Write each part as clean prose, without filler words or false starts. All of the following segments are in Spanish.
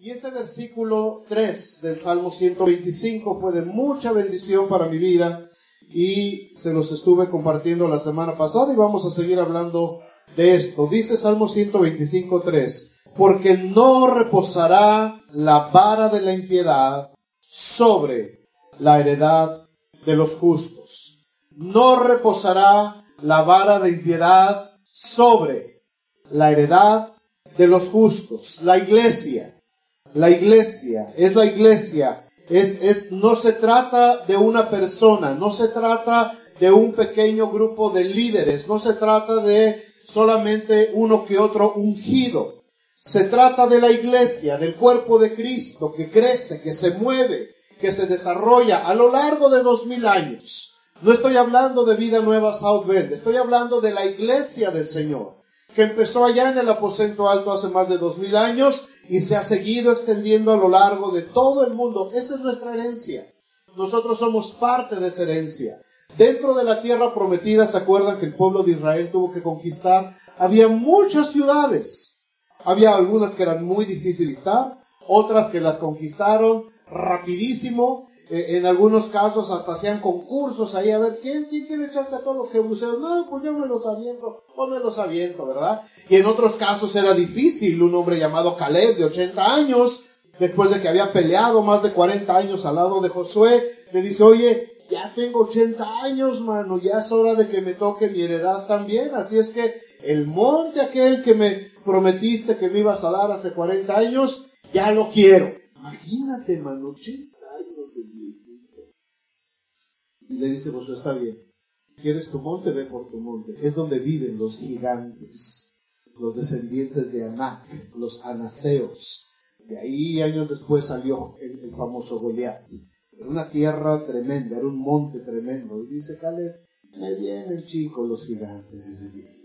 Y este versículo 3 del Salmo 125 fue de mucha bendición para mi vida y se los estuve compartiendo la semana pasada y vamos a seguir hablando de esto. Dice Salmo 125, 3: porque no reposará la vara de la impiedad sobre la heredad de los justos. No reposará la vara de impiedad sobre la heredad de los justos. La iglesia es la iglesia. No se trata de una persona, no se trata de un pequeño grupo de líderes, no se trata de solamente uno que otro ungido. Se trata de la iglesia, del cuerpo de Cristo, que crece, que se mueve, que se desarrolla a lo largo de 2000 años. No estoy hablando de Vida Nueva South Bend, estoy hablando de la iglesia del Señor, que empezó allá en el aposento alto hace más de 2000 años y se ha seguido extendiendo a lo largo de todo el mundo. Esa es nuestra herencia. Nosotros somos parte de esa herencia. Dentro de la tierra prometida, ¿se acuerdan que el pueblo de Israel tuvo que conquistar? Había muchas ciudades. Había algunas que eran muy difíciles estar, otras que las conquistaron rapidísimo. En algunos casos hasta hacían concursos ahí a ver quién quiere echarse a todos los jebuseos. No, pues yo me los aviento, ¿verdad? Y en otros casos era difícil. Un hombre llamado Caleb, de 80 años, después de que había peleado más de 40 años al lado de Josué, le dice: oye, ya tengo 80 años, mano, ya es hora de que me toque mi heredad también. Así es que el monte aquel que me prometiste que me ibas a dar hace 40 años, ya lo quiero. Imagínate, mano, 80 años el viejito. Y le dice: pues está bien, ¿quieres tu monte? Ve por tu monte. Es donde viven los gigantes, los descendientes de Anac, los anaseos. De ahí años después salió el famoso Goliat. Era una tierra tremenda, era un monte tremendo. Y dice Caleb: me vienen, chicos, los gigantes, dice viejito.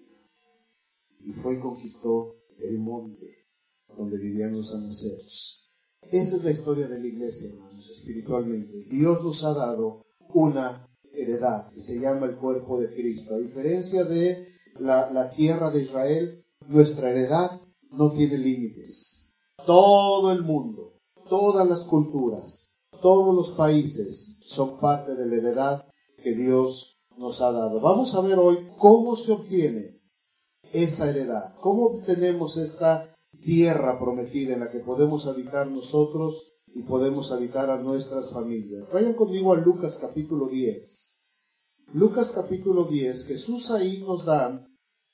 Y fue y conquistó el monte donde vivían los anaseos. Esa es la historia de la iglesia, hermanos, espiritualmente. Dios nos ha dado una heredad que se llama el cuerpo de Cristo. A diferencia de la tierra de Israel, nuestra heredad no tiene límites. Todo el mundo, todas las culturas, todos los países son parte de la heredad que Dios nos ha dado. Vamos a ver hoy cómo se obtiene esa heredad, cómo obtenemos esta tierra prometida en la que podemos habitar nosotros y podemos habitar a nuestras familias. Vayan conmigo a Lucas capítulo 10. Lucas capítulo 10, Jesús ahí nos da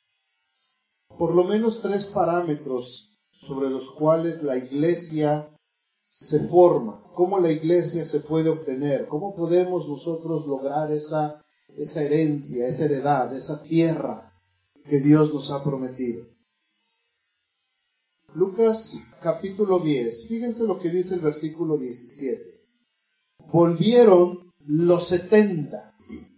por lo menos 3 parámetros sobre los cuales la iglesia se forma, cómo la iglesia se puede obtener, cómo podemos nosotros lograr esa herencia, esa heredad, esa tierra que Dios nos ha prometido. Lucas capítulo 10, fíjense lo que dice el versículo 17. Volvieron los 70.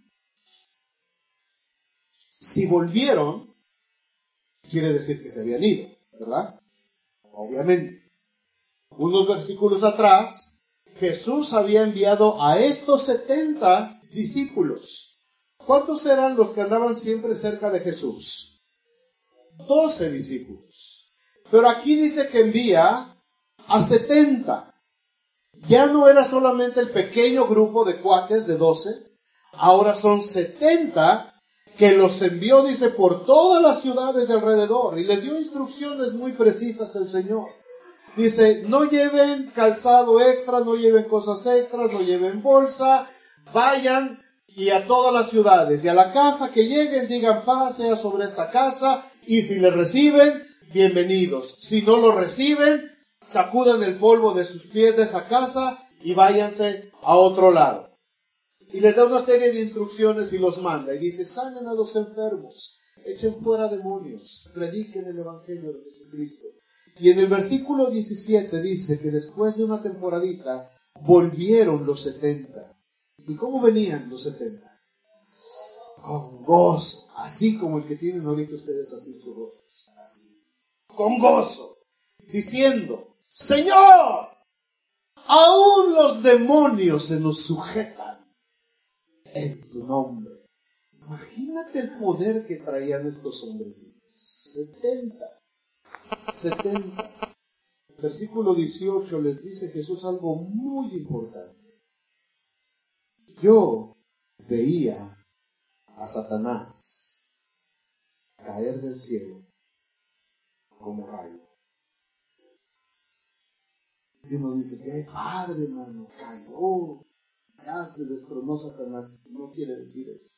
Si volvieron, quiere decir que se habían ido, ¿verdad? Obviamente. Unos versículos atrás, Jesús había enviado a estos 70 discípulos. ¿Cuántos eran los que andaban siempre cerca de Jesús? 12 discípulos. Pero aquí dice que envía a 70. Ya no era solamente el pequeño grupo de cuates de 12, ahora son 70 que los envió, dice, por todas las ciudades de alrededor, y les dio instrucciones muy precisas el Señor. Dice: no lleven calzado extra, no lleven cosas extras, no lleven bolsa, vayan y a todas las ciudades, y a la casa que lleguen digan: paz sea sobre esta casa, y si le reciben, bienvenidos. Si no lo reciben, sacudan el polvo de sus pies de esa casa y váyanse a otro lado. Y les da una serie de instrucciones y los manda, y dice: sanen a los enfermos, echen fuera demonios, prediquen el evangelio de Jesucristo. Y en el versículo 17 dice que después de una temporadita volvieron los 70. ¿Y cómo venían los 70? Con gozo, así como el que tienen ahorita ustedes así en sus rostros, así, con gozo, diciendo: Señor, aún los demonios se nos sujetan en tu nombre. Imagínate el poder que traían estos hombrecitos. 70. versículo 18 les dice Jesús algo muy importante. Yo veía a Satanás caer del cielo como rayo. Y uno dice, qué padre, hermano, cayó, ya se destronó Satanás. No quiere decir eso.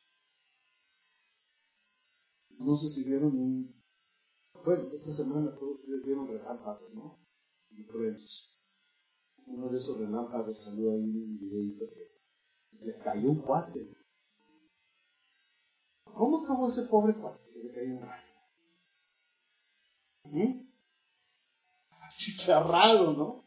No sé si vieron bueno, esta semana todos ustedes vieron relámpagos, ¿no? Y cruelos. Uno de esos relámpagos salió ahí en un videito que le cayó un cuate. ¿Cómo acabó ese pobre cuate que le cayó un rayo? Chicharrado, ¿no?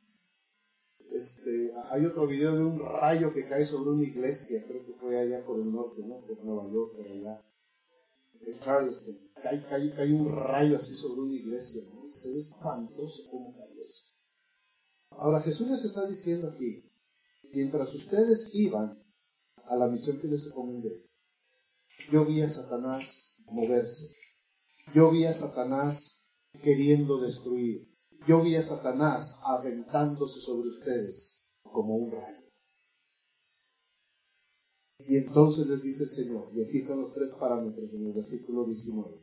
Hay otro video de un rayo que cae sobre una iglesia, creo que fue allá por el norte, ¿no? Por Nueva York, por allá. En Charleston. Cae un rayo así sobre una iglesia, ¿no? Se ve espantoso cómo cae eso. Ahora Jesús les está diciendo aquí, mientras ustedes iban a la misión que les recomendé, yo vi a Satanás moverse. Yo vi a Satanás queriendo destruir. Yo vi a Satanás aventándose sobre ustedes como un rayo. Y entonces les dice el Señor, y aquí están los tres parámetros en el versículo 19.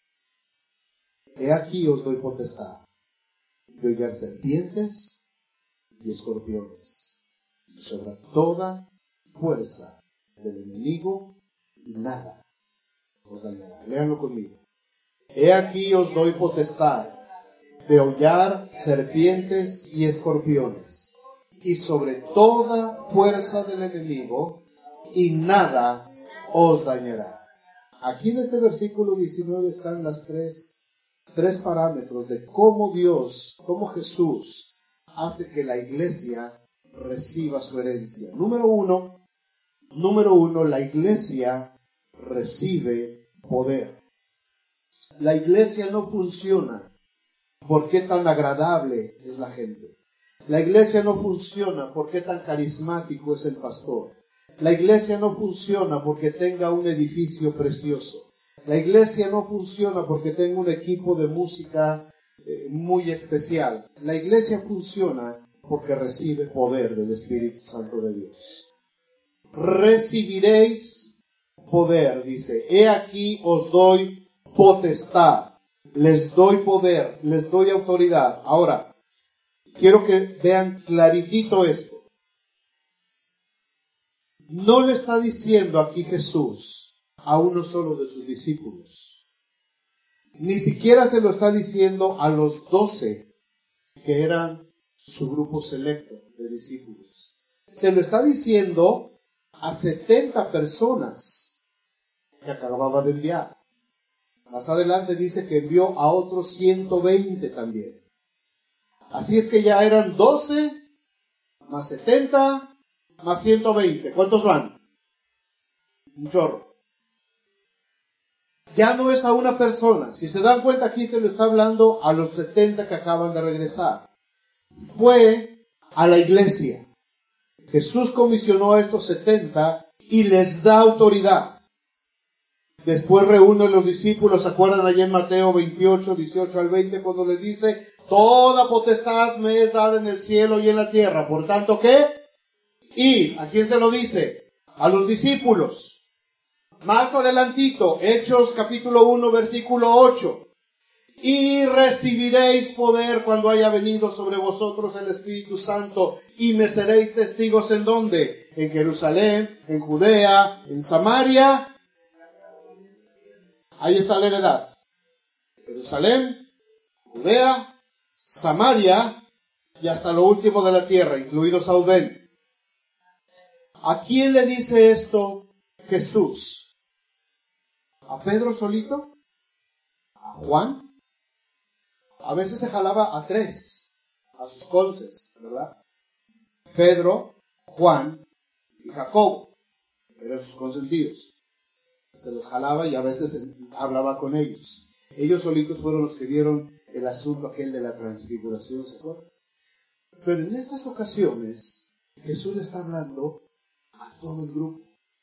He aquí os doy potestad de hollar serpientes y escorpiones, y sobre toda fuerza del enemigo, y nada os dañará. Léanlo conmigo. He aquí os doy potestad de hollar serpientes y escorpiones, y sobre toda fuerza del enemigo, y nada os dañará. Aquí en este versículo 19 están las tres parámetros de cómo cómo Jesús hace que la iglesia reciba su herencia. Número uno, la iglesia recibe poder. La iglesia no funciona por qué tan agradable es la gente. La iglesia no funciona por qué tan carismático es el pastor. La iglesia no funciona porque tenga un edificio precioso. La iglesia no funciona porque tenga un equipo de música muy especial. La iglesia funciona porque recibe poder del Espíritu Santo de Dios. Recibiréis poder, dice. He aquí os doy potestad. Les doy poder, les doy autoridad. Ahora, quiero que vean claritito esto. No le está diciendo aquí Jesús a uno solo de sus discípulos. Ni siquiera se lo está diciendo a los 12 que eran su grupo selecto de discípulos. Se lo está diciendo a 70 personas que acababa de enviar. Más adelante dice que envió a otros 120 también. Así es que ya eran 12 más 70 más 120. ¿Cuántos van? Un chorro. Ya no es a una persona. Si se dan cuenta, aquí se lo está hablando a los 70 que acaban de regresar. Fue a la iglesia. Jesús comisionó a estos 70 y les da autoridad. Después reúne a los discípulos, ¿se acuerdan allá en Mateo 28, 18 al 20, cuando les dice, toda potestad me es dada en el cielo y en la tierra? Por tanto, ¿qué? Y, ¿a quién se lo dice? A los discípulos. Más adelantito, Hechos capítulo 1, versículo 8. Y recibiréis poder cuando haya venido sobre vosotros el Espíritu Santo, y me seréis testigos ¿en dónde? En Jerusalén, en Judea, en Samaria. Ahí está la heredad. Jerusalén, Judea, Samaria y hasta lo último de la tierra, incluido Saudén. ¿A quién le dice esto Jesús? ¿A Pedro solito? ¿A Juan? A veces se jalaba a 3, a sus conces, ¿verdad? Pedro, Juan y Jacobo, eran sus consentidos. Se los jalaba y a veces hablaba con ellos. Ellos solitos fueron los que vieron el asunto aquel de la transfiguración, ¿se acuerdan? Pero en estas ocasiones, Jesús le está hablando a todo el grupo.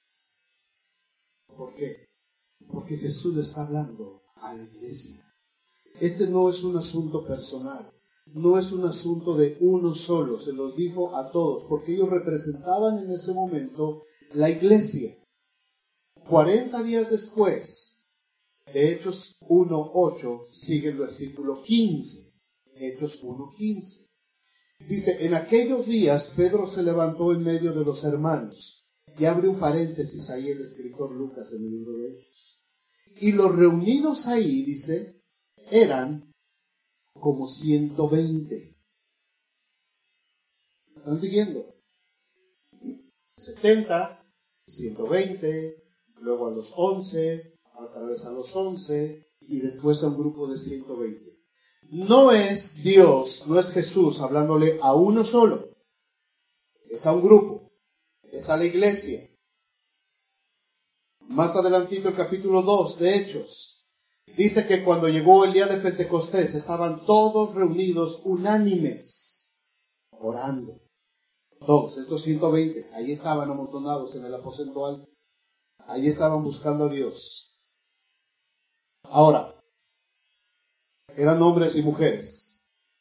¿Por qué? Porque Jesús le está hablando a la iglesia. Este no es un asunto personal. no es un asunto de uno solo, se los dijo a todos, porque ellos representaban en ese momento la iglesia. 40 días después, de Hechos 1:8, sigue el versículo 15. Hechos 1:15. Dice, en aquellos días Pedro se levantó en medio de los hermanos. Y abre un paréntesis ahí el escritor Lucas en el libro de Hechos. Y los reunidos ahí, dice, eran como 120. ¿Están siguiendo? 70, 120, luego a los 11, otra vez a los 11, y después a un grupo de 120. No es Dios, no es Jesús hablándole a uno solo, es a un grupo, es a la iglesia. Más adelantito el capítulo 2 de Hechos, dice que cuando llegó el día de Pentecostés estaban todos reunidos unánimes, orando. Todos, estos 120, ahí estaban amontonados en el aposento alto. Ahí estaban buscando a Dios. Ahora, eran hombres y mujeres.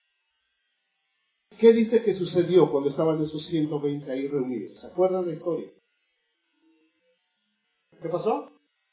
¿Qué dice que sucedió cuando estaban esos 120 ahí reunidos? ¿Se acuerdan de la historia? ¿Qué pasó?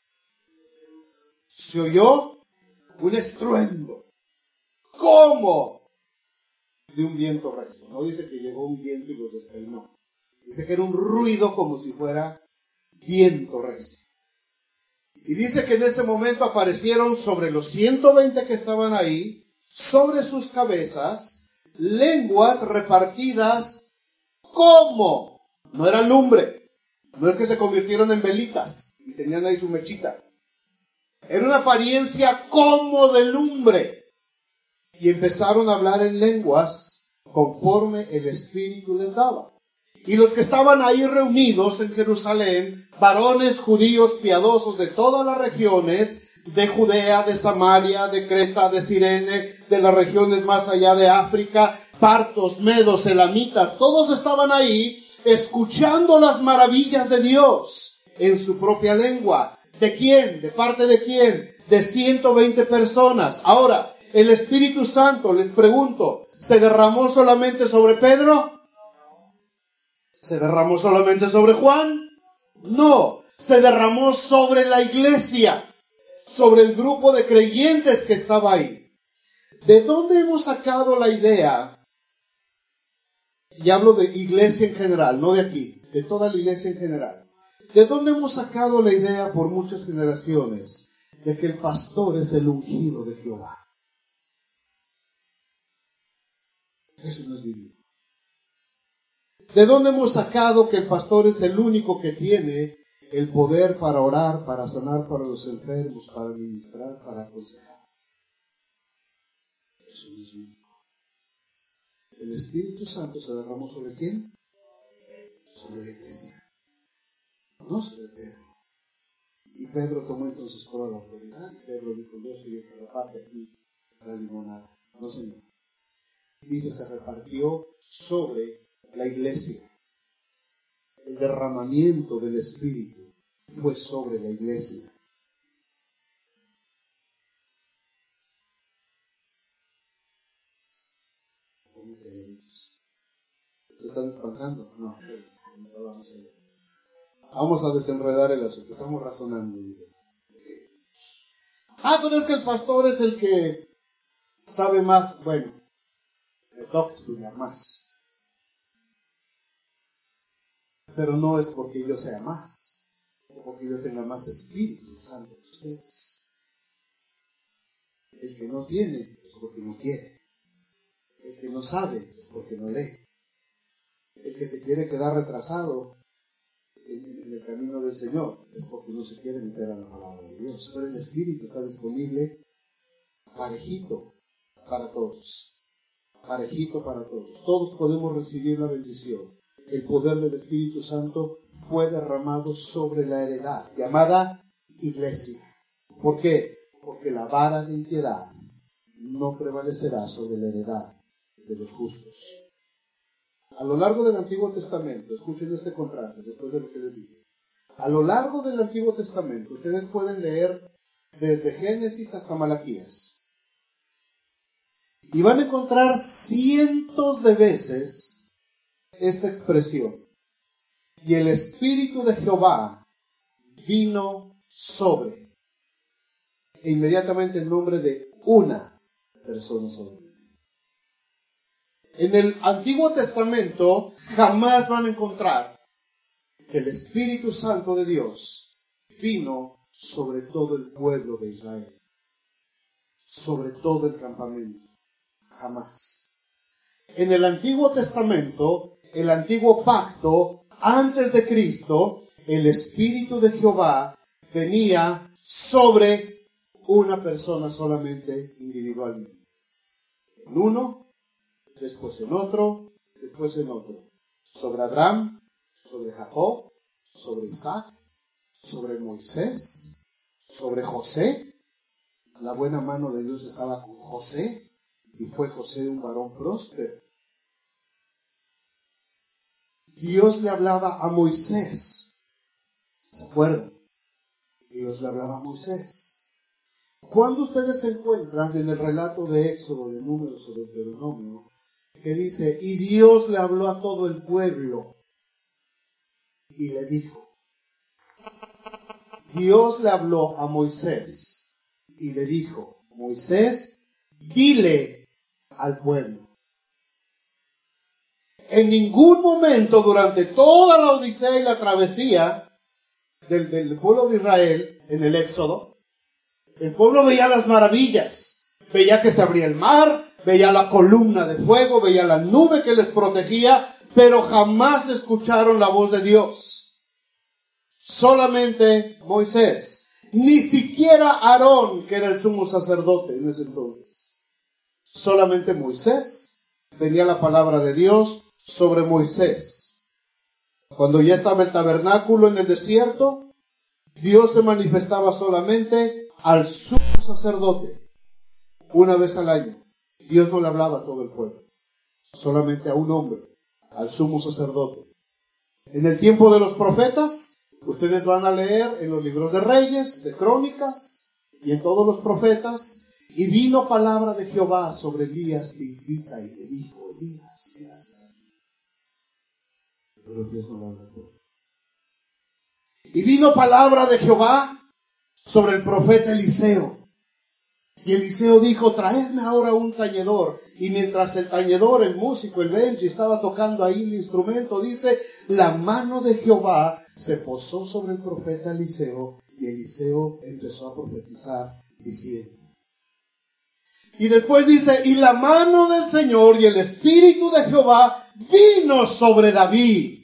Se oyó un estruendo. ¿Cómo? De un viento recio. No dice que llegó un viento y los despeinó. Dice que era un ruido como si fuera viento recio. Y dice que en ese momento aparecieron sobre los 120 que estaban ahí, sobre sus cabezas, lenguas repartidas como. No era lumbre. No es que se convirtieron en velitas y tenían ahí su mechita. Era una apariencia como de lumbre. Y empezaron a hablar en lenguas conforme el Espíritu les daba. Y los que estaban ahí reunidos en Jerusalén, varones judíos piadosos de todas las regiones, de Judea, de Samaria, de Creta, de Cirene, de las regiones más allá de África, partos, medos, elamitas, todos estaban ahí escuchando las maravillas de Dios en su propia lengua. ¿De quién? ¿De parte de quién? De 120 personas. Ahora, el Espíritu Santo, les pregunto, ¿se derramó solamente sobre Pedro? ¿Se derramó solamente sobre Juan? No, se derramó sobre la iglesia, sobre el grupo de creyentes que estaba ahí. ¿De dónde hemos sacado la idea? Y hablo de iglesia en general, no de aquí, de toda la iglesia en general. ¿De dónde hemos sacado la idea por muchas generaciones de que el pastor es el ungido de Jehová? Eso no es bíblico. ¿De dónde hemos sacado que el pastor es el único que tiene el poder para orar, para sanar para los enfermos, para ministrar, para aconsejar? Eso no es bíblico. El Espíritu Santo se derramó ¿sobre quién? Sobre la iglesia, no sobre Pedro. Y Pedro tomó entonces toda la autoridad. Y Pedro dijo, yo soy el que reparte aquí la limonada. No, señor. Dice, se repartió sobre la iglesia. El derramamiento del Espíritu fue sobre la iglesia. ¿Se están espantando? No. Vamos a desenredar el asunto. Estamos razonando. Dice. Pero es que el pastor es el que sabe más. Bueno, le toca estudiar más. Pero no es porque yo sea más, o porque yo tenga más Espíritu Santo que ustedes. El que no tiene es porque no quiere. El que no sabe es porque no lee. El que se quiere quedar retrasado en el camino del Señor es porque no se quiere meter a la palabra de Dios. Pero el Espíritu está disponible parejito para todos. Parejito para todos. Todos podemos recibir la bendición. El poder del Espíritu Santo fue derramado sobre la heredad, llamada iglesia. ¿Por qué? Porque la vara de impiedad no prevalecerá sobre la heredad de los justos. A lo largo del Antiguo Testamento, escuchen este contraste después de lo que les digo. A lo largo del Antiguo Testamento, ustedes pueden leer desde Génesis hasta Malaquías. Y van a encontrar cientos de veces esta expresión. Y el Espíritu de Jehová vino sobre. E inmediatamente el nombre de una persona sobre. En el Antiguo Testamento jamás van a encontrar que el Espíritu Santo de Dios vino sobre todo el pueblo de Israel, sobre todo el campamento. Jamás. En el Antiguo Testamento, el Antiguo Pacto, antes de Cristo, el Espíritu de Jehová venía sobre una persona solamente individualmente. En uno, después en otro, después en otro. Sobre Abraham, sobre Jacob, sobre Isaac, sobre Moisés, sobre José. La buena mano de Dios estaba con José. Y fue José un varón próspero. Dios le hablaba a Moisés. ¿Se acuerdan? Dios le hablaba a Moisés. Cuando ustedes se encuentran en el relato de Éxodo, de Números o de Deuteronomio, que dice, y Dios le habló a todo el pueblo y le dijo. Dios le habló a Moisés y le dijo, Moisés, dile al pueblo. En ningún momento durante toda la odisea y la travesía del pueblo de Israel en el Éxodo, el pueblo veía las maravillas, veía que se abría el mar, veía la columna de fuego, veía la nube que les protegía, pero jamás escucharon la voz de Dios. Solamente Moisés, ni siquiera Aarón, que era el sumo sacerdote en ese entonces. Solamente Moisés, venía la palabra de Dios sobre Moisés. Cuando ya estaba el tabernáculo en el desierto, Dios se manifestaba solamente al sumo sacerdote, una vez al año. Dios no le hablaba a todo el pueblo, solamente a un hombre, al sumo sacerdote. En el tiempo de los profetas, ustedes van a leer en los libros de Reyes, de Crónicas, y en todos los profetas, y vino palabra de Jehová sobre Elías Tisbita y le dijo, Elías, ¿qué haces aquí? Pero Dios no le habla a todo. Y vino palabra de Jehová sobre el profeta Eliseo. Y Eliseo dijo, traedme ahora un tañedor. Y mientras el tañedor, el músico, el benchi, estaba tocando ahí el instrumento, dice, la mano de Jehová se posó sobre el profeta Eliseo. Y Eliseo empezó a profetizar diciendo. Y después dice, y la mano del Señor y el Espíritu de Jehová vino sobre David.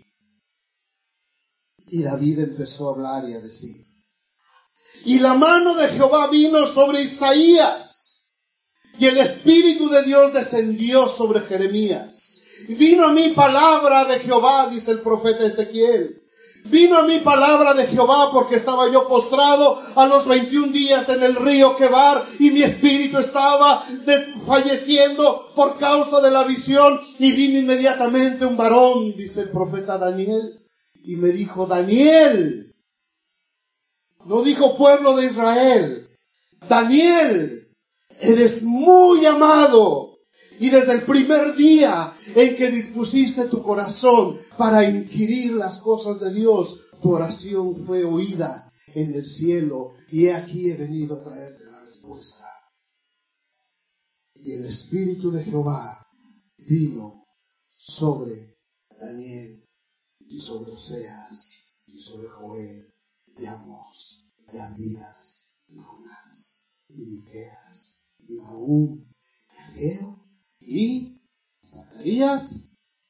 Y David empezó a hablar y a decir. Y la mano de Jehová vino sobre Isaías. Y el Espíritu de Dios descendió sobre Jeremías. Y vino a mí palabra de Jehová, dice el profeta Ezequiel. Vino a mí palabra de Jehová porque estaba yo postrado a los 21 días en el río Quebar y mi espíritu estaba desfalleciendo por causa de la visión. Y vino inmediatamente un varón, dice el profeta Daniel, y me dijo, Daniel, no dijo pueblo de Israel, Daniel, eres muy amado. Y desde el primer día en que dispusiste tu corazón para inquirir las cosas de Dios, tu oración fue oída en el cielo. Y he aquí he venido a traerte la respuesta. Y el Espíritu de Jehová vino sobre Daniel y sobre Oseas y sobre Joel y Amós y Abdías y Jonás y Miqueas y Nahum y Ageo y Zacarías,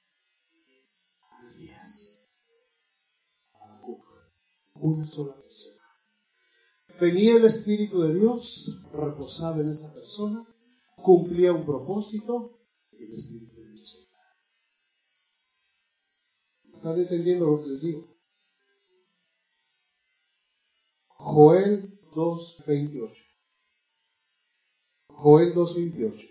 Elías, Habacuc, una sola persona. Venía el Espíritu de Dios, reposaba en esa persona, cumplía un propósito y el Espíritu de Dios se iba. ¿Están entendiendo lo que les digo? Joel 2:28. Joel 2:28.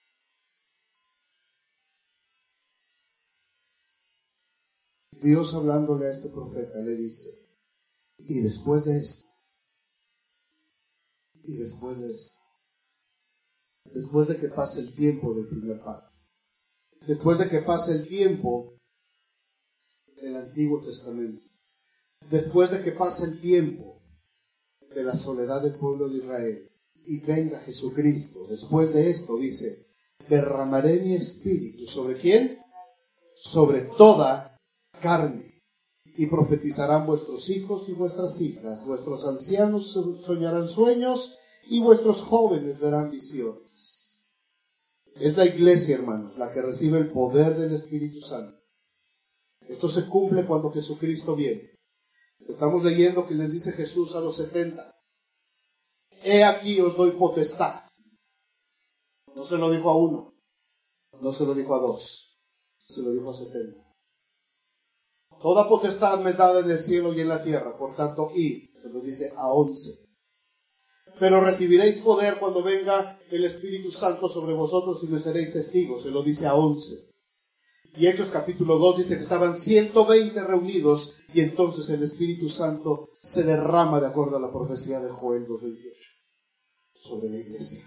Dios hablándole a este profeta le dice, y después de esto, después de que pase el tiempo del primer pacto, después de que pase el tiempo del Antiguo Testamento, después de que pase el tiempo de la soledad del pueblo de Israel y venga Jesucristo, después de esto dice, derramaré mi espíritu ¿sobre quién? Sobre toda carne. Y profetizarán vuestros hijos y vuestras hijas, vuestros ancianos soñarán sueños y vuestros jóvenes verán visiones. Es la iglesia, hermanos, la que recibe el poder del Espíritu Santo. Esto se cumple cuando Jesucristo viene. Estamos leyendo que les dice Jesús a los 70, he aquí os doy potestad. No se lo dijo a uno, no se lo dijo a dos, se lo dijo a 70. Toda potestad me es dada en el cielo y en la tierra, por tanto, id, se lo dice a 11. Pero recibiréis poder cuando venga el Espíritu Santo sobre vosotros y me seréis testigos, se lo dice a 11. Y Hechos capítulo 2 dice que estaban 120 reunidos y entonces el Espíritu Santo se derrama de acuerdo a la profecía de Joel 2:28 sobre la iglesia.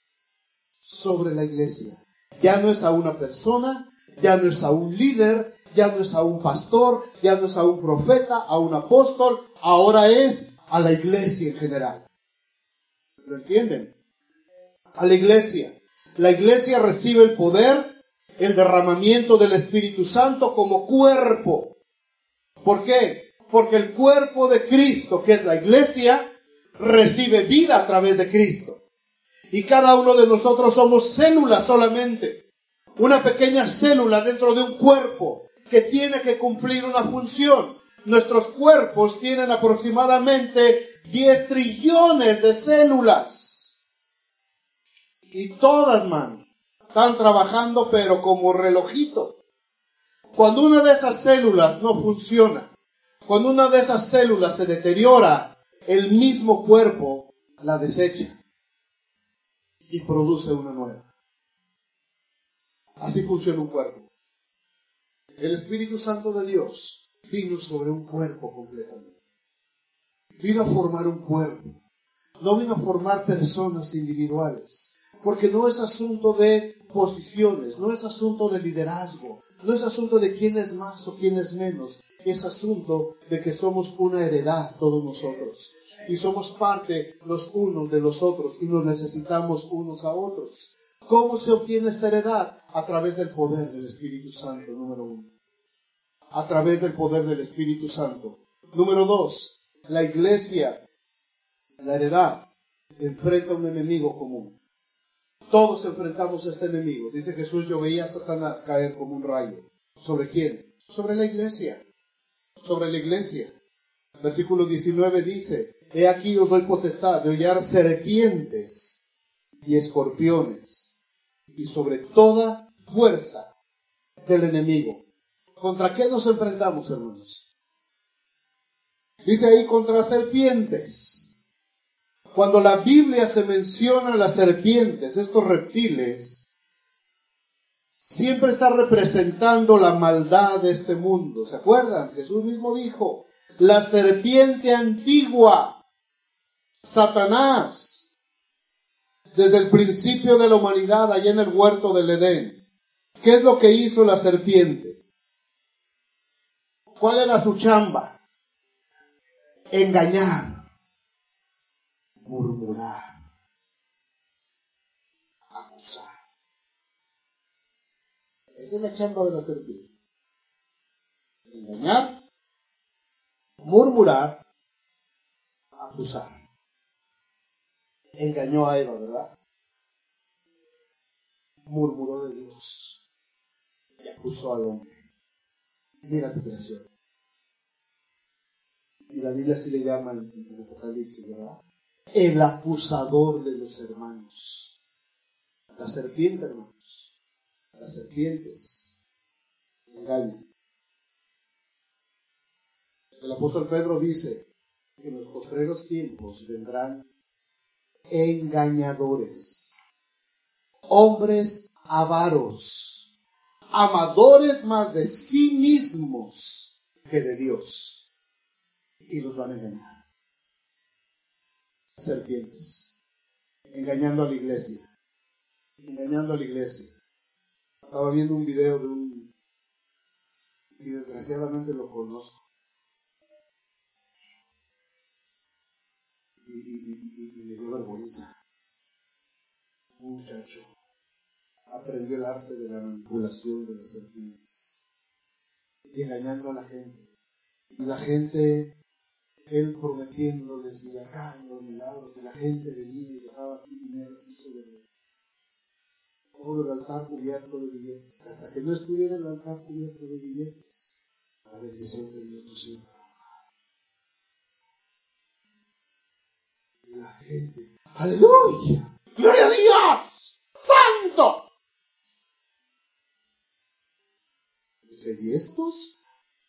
Sobre la iglesia. Ya no es a una persona, ya no es a un líder, ya no es a un pastor, ya no es a un profeta, a un apóstol, ahora es a la iglesia en general. ¿Lo entienden? A la iglesia. La iglesia recibe el poder, el derramamiento del Espíritu Santo como cuerpo. ¿Por qué? Porque el cuerpo de Cristo, que es la iglesia, recibe vida a través de Cristo. Y cada uno de nosotros somos células solamente. Una pequeña célula dentro de un cuerpo que tiene que cumplir una función. Nuestros cuerpos tienen aproximadamente 10 trillones de células. Y todas, están trabajando pero como relojito. Cuando una de esas células no funciona, cuando una de esas células se deteriora, el mismo cuerpo la desecha y produce una nueva. Así funciona un cuerpo. El Espíritu Santo de Dios vino sobre un cuerpo completamente. Vino a formar un cuerpo. No vino a formar personas individuales. Porque no es asunto de posiciones, no es asunto de liderazgo, no es asunto de quién es más o quién es menos. Es asunto de que somos una heredad todos nosotros. Y somos parte los unos de los otros y nos necesitamos unos a otros. ¿Cómo se obtiene esta heredad? A través del poder del Espíritu Santo, número 1. A través del poder del Espíritu Santo. Número 2. La iglesia, la heredad, enfrenta a un enemigo común. Todos enfrentamos a este enemigo. Dice Jesús, yo veía a Satanás caer como un rayo. ¿Sobre quién? Sobre la iglesia. Sobre la iglesia. Versículo 19 dice, he aquí os doy potestad de hollar serpientes y escorpiones y sobre toda fuerza del enemigo. ¿Contra qué nos enfrentamos, hermanos? Dice ahí, contra serpientes. Cuando la Biblia se menciona las serpientes, estos reptiles, siempre está representando la maldad de este mundo. ¿Se acuerdan? Jesús mismo dijo, la serpiente antigua, Satanás, desde el principio de la humanidad, allá en el huerto del Edén. ¿Qué es lo que hizo la serpiente? ¿Cuál era su chamba? Engañar, murmurar, acusar. Esa es la chamba de la serpiente. Engañar, murmurar, acusar. Engañó a Eva, ¿verdad? Murmuró de Dios y acusó al hombre. Mira tu creación. Y la Biblia sí le llama en el Apocalipsis, ¿verdad? El acusador de los hermanos. La serpiente, hermanos. Las serpientes engañan. El apóstol Pedro dice que en los postreros tiempos vendrán engañadores, hombres avaros, amadores más de sí mismos que de Dios, y los van a engañar. Serpientes, engañando a la iglesia, engañando a la iglesia. Estaba viendo un video y desgraciadamente lo conozco. Y me dio vergüenza. Un muchacho aprendió el arte de la manipulación de las serpientes, engañando a la gente. Y la gente, él prometiéndoles y acá en los milagros, y la gente venía y dejaba dinero así sobre todo el altar cubierto de billetes, hasta que no estuviera el altar cubierto de billetes, la bendición de Dios nos iba a dar. Y la gente, ¡aleluya! ¡Gloria a Dios! ¡Santo! Dice, ¿y estos?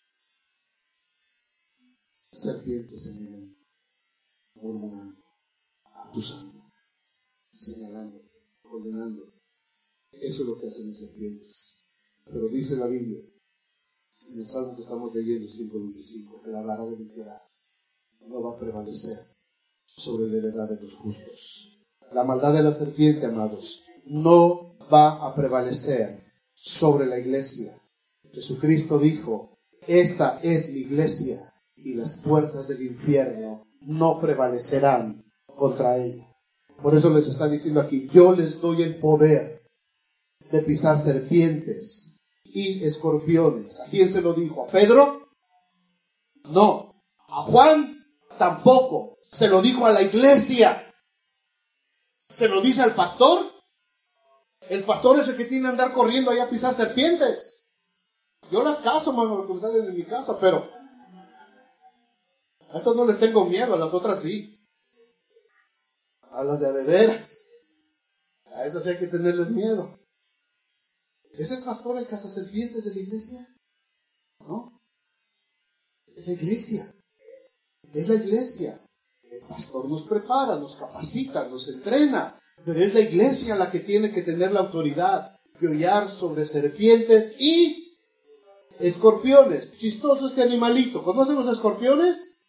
Serpientes en el murmurando, acusando, señalando, condenando. Eso es lo que hacen las serpientes. Pero dice la Biblia, en el Salmo que estamos leyendo, 125, que la vara de la piedad no va a prevalecer sobre la heredad de los justos. La maldad de la serpiente, amados, no va a prevalecer sobre la iglesia. Jesucristo dijo, esta es mi iglesia y las puertas del infierno no prevalecerán contra ella. Por eso les está diciendo aquí, yo les doy el poder de pisar serpientes y escorpiones. ¿A quién se lo dijo? ¿A Pedro? No. ¿A Juan? Tampoco. Se lo dijo a la iglesia. ¿Se lo dice al pastor? El pastor es el que tiene que andar corriendo allá a pisar serpientes. Yo las caso, mano, porque salen de mi casa, pero a esas no les tengo miedo, a las otras sí. A las de veras. A esas sí hay que tenerles miedo. ¿Es el pastor el cazaserpientes de la iglesia? No. Es la iglesia. Es la iglesia. El pastor nos prepara, nos capacita, nos entrena. Pero es la iglesia la que tiene que tener la autoridad de hollar sobre serpientes y escorpiones. Chistoso este animalito. ¿Conocen los escorpiones?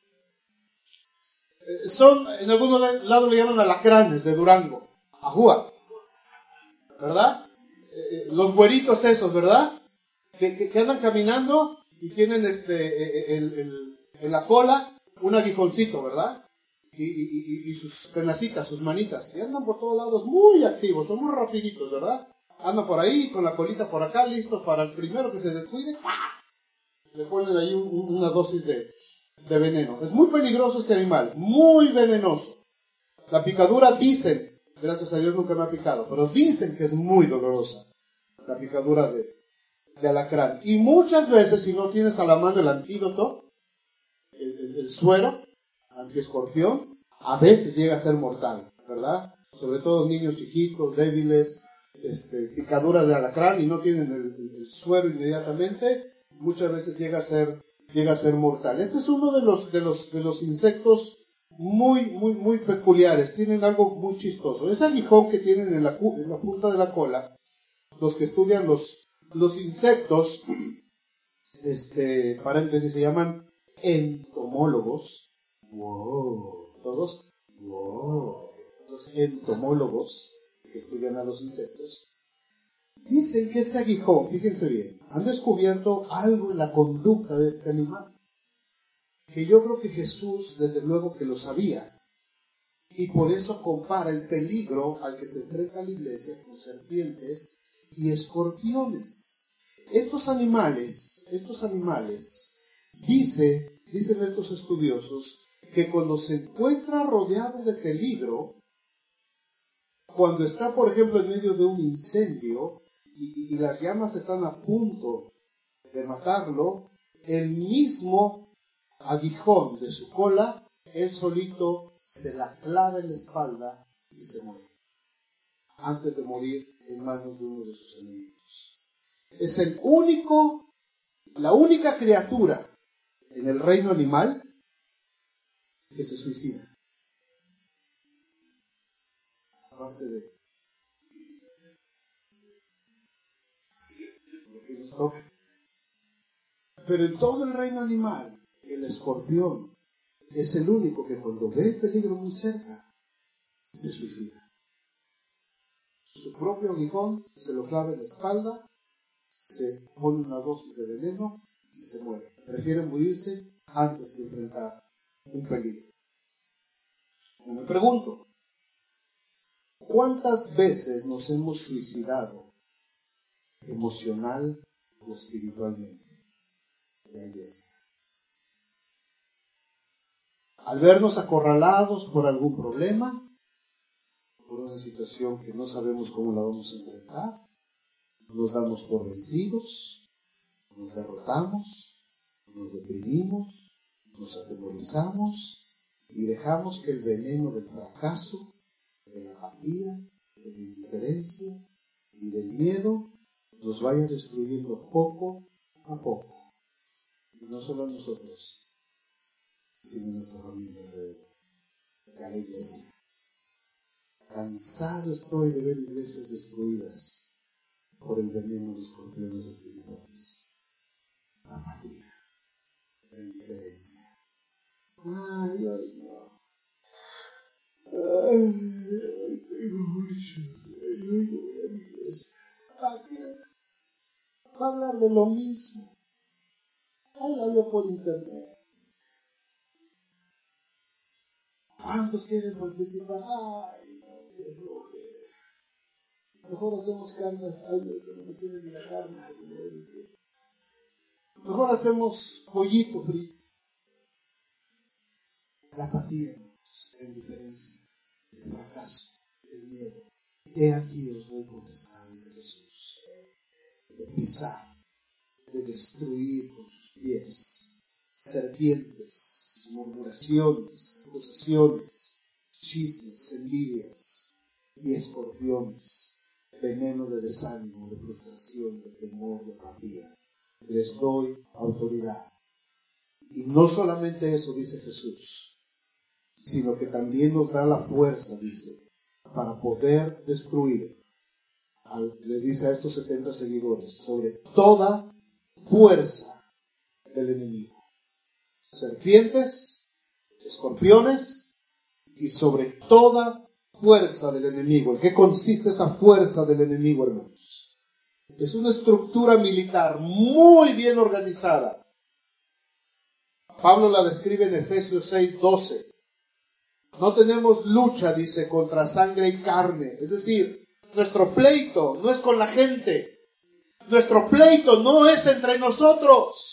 Son, en algunos lados le llaman alacranes de Durango. Ajúa. ¿Verdad? Los güeritos esos, ¿verdad? Que andan caminando y tienen en la cola un aguijoncito, ¿verdad? Y sus penacitas, sus manitas. Y andan por todos lados muy activos, son muy rapiditos, ¿verdad? Andan por ahí con la colita por acá, listos para el primero que se descuide. ¡Paz! Le ponen ahí una dosis de veneno. Es muy peligroso este animal, muy venenoso. La picadura dicen, gracias a Dios nunca me ha picado, pero dicen que es muy dolorosa la picadura de alacrán. Y muchas veces, si no tienes a la mano el antídoto, el suero antiescorpión, a veces llega a ser mortal, ¿verdad? Sobre todo niños chiquitos, débiles, picadura de alacrán y no tienen el suero inmediatamente, muchas veces llega a ser mortal. Este es uno de los insectos muy peculiares. Tienen algo muy chistoso. Ese aguijón que tienen en la punta de la cola, los que estudian los insectos, paréntesis, se llaman entomólogos. Wow. Todos. Wow. Los entomólogos que estudian a los insectos dicen que este aguijón, fíjense bien, han descubierto algo en la conducta de este animal, que yo creo que Jesús desde luego que lo sabía, y por eso compara el peligro al que se enfrenta la iglesia con serpientes y escorpiones. Estos animales, dicen estos estudiosos, que cuando se encuentra rodeado de peligro, cuando está, por ejemplo, en medio de un incendio y las llamas están a punto de matarlo, el mismo aguijón de su cola, él solito se la clava en la espalda y se muere, antes de morir en manos de uno de sus enemigos. Es la única criatura en el reino animal que se suicida. Aparte de lo que nos toca. Pero en todo el reino animal, el escorpión es el único que cuando ve el peligro muy cerca, se suicida. su propio aguijón, se lo clava en la espalda, se pone una dosis de veneno y se muere. Prefieren morirse antes de enfrentar un peligro. Y me pregunto, ¿cuántas veces nos hemos suicidado emocional o espiritualmente en la iglesia? Al vernos acorralados por algún problema, por una situación que no sabemos cómo la vamos a enfrentar, nos damos por vencidos, nos derrotamos, nos deprimimos, nos atemorizamos y dejamos que el veneno del fracaso, de la apatía, de la indiferencia y del miedo nos vaya destruyendo poco a poco. Y no solo a nosotros, sino a nuestra familia alrededor, a la iglesia. Cansado estoy de ver iglesias destruidas por el veneno de escorpiones espirituales. La apatía, la indiferencia. Ay, no. Ay, tengo muchos. Ay, no voy a la iglesia. ¿Para qué? Va a hablar de lo mismo. Ay, la veo por internet. ¿Cuántos quieren participar? Ay, no, qué flojera. Mejor hacemos carnes, ay, que no me sirve ni la carne. Mejor hacemos pollito frito. La apatía, la indiferencia, el fracaso, el miedo. He aquí os doy potestades de Jesús, de pisar, de destruir con sus pies serpientes, murmuraciones, acusaciones, chismes, envidias y escorpiones, veneno de desánimo, de frustración, de temor, de apatía. Les doy autoridad. Y no solamente eso dice Jesús, sino que también nos da la fuerza, dice, para poder destruir, les dice a estos 70 seguidores, sobre toda fuerza del enemigo. Serpientes, escorpiones y sobre toda fuerza del enemigo. ¿En qué consiste esa fuerza del enemigo, hermanos? Es una estructura militar muy bien organizada. Pablo la describe en Efesios 6:12. No tenemos lucha, dice, contra sangre y carne. Es decir, nuestro pleito no es con la gente. Nuestro pleito no es entre nosotros.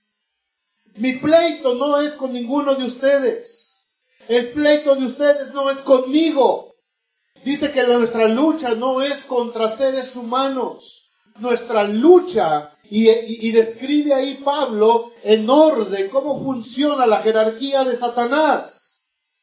Mi pleito no es con ninguno de ustedes. El pleito de ustedes no es conmigo. Dice que nuestra lucha no es contra seres humanos. Nuestra lucha, y describe ahí Pablo en orden cómo funciona la jerarquía de Satanás.